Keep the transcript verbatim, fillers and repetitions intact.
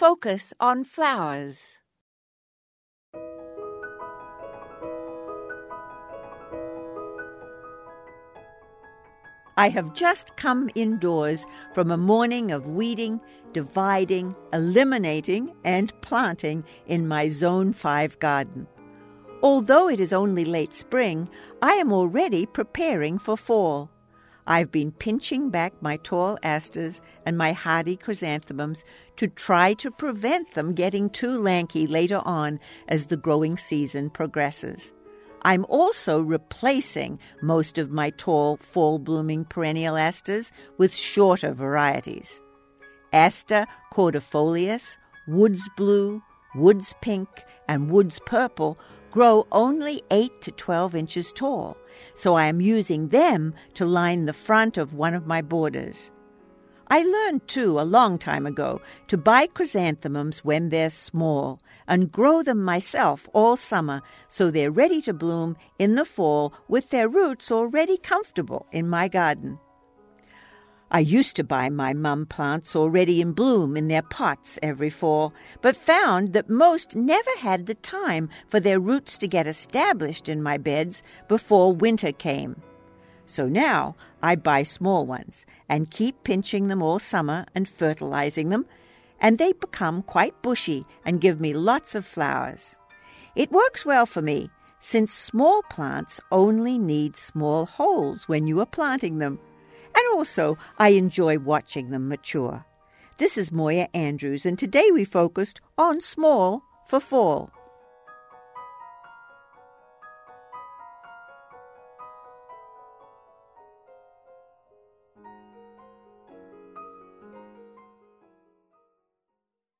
Focus on flowers. I have just come indoors from a morning of weeding, dividing, eliminating, and planting in my Zone five garden. Although it is only late spring, I am already preparing for fall. I've been pinching back my tall asters and my hardy chrysanthemums to try to prevent them getting too lanky later on as the growing season progresses. I'm also replacing most of my tall, fall-blooming perennial asters with shorter varieties. Aster cordifolius, woods blue, woods pink, and woods purple grow only eight to twelve inches tall, so I am using them to line the front of one of my borders. I learned, too, a long time ago to buy chrysanthemums when they're small and grow them myself all summer so they're ready to bloom in the fall with their roots already comfortable in my garden. I used to buy my mum plants already in bloom in their pots every fall, but found that most never had the time for their roots to get established in my beds before winter came. So now I buy small ones and keep pinching them all summer and fertilizing them, and they become quite bushy and give me lots of flowers. It works well for me, since small plants only need small holes when you are planting them. And also, I enjoy watching them mature. This is Moya Andrews, and today we focused on small for fall.